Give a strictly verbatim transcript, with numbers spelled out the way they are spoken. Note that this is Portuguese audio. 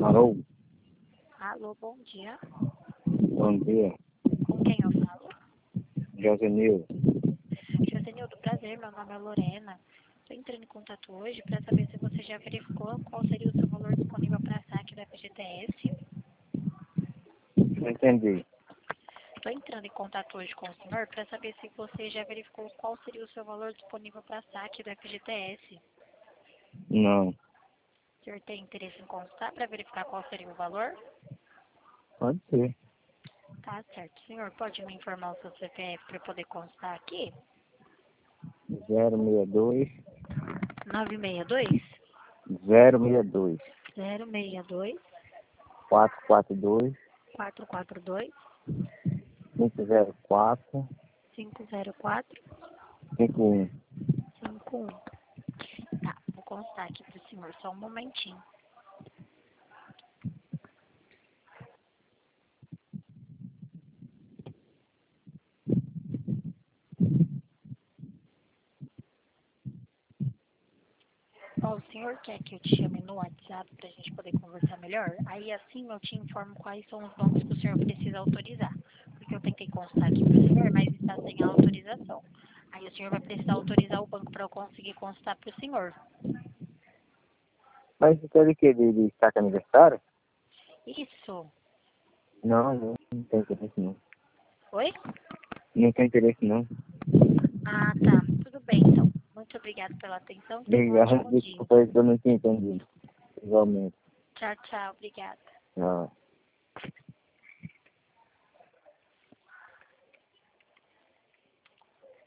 Alô? Alô, bom dia. Bom dia. Com quem eu falo? Josenil. Josenildo, prazer, meu nome é Lorena. Estou entrando em contato hoje para saber se você já verificou qual seria o seu valor disponível para saque do F G T S. Não entendi. Estou entrando em contato hoje com o senhor para saber se você já verificou qual seria o seu valor disponível para saque do F G T S. Não. O senhor tem interesse em constar para verificar qual seria o valor? Pode ser. Tá certo. Senhor, pode me informar o seu C P F para eu poder constar aqui? zero seis dois, nove seis dois, zero seis dois, zero seis dois, quatro quatro dois, quatro quatro dois, cinco zero quatro, cinco zero quatro, cinco um. cinco um. Tá, vou constar aqui pro senhor, só um momentinho. Ó, o senhor quer que eu te chame no WhatsApp pra gente poder conversar melhor? Aí assim eu te informo quais são os bancos que o senhor precisa autorizar. Porque eu tentei constar aqui pro senhor, mas está sem a autorização. Aí o senhor vai precisar autorizar o banco para eu conseguir constar pro senhor. Mas você quer de quê? De, de saca aniversário? Isso. Não, não, não tem interesse não. Oi? Não tem interesse não. Ah, tá. Tudo bem, então. Muito obrigada pela atenção. Tenha um Obrigado, ótimo dia. desculpa aí que eu não tinha entendido. Igualmente. Tchau, tchau. Obrigada. Tchau.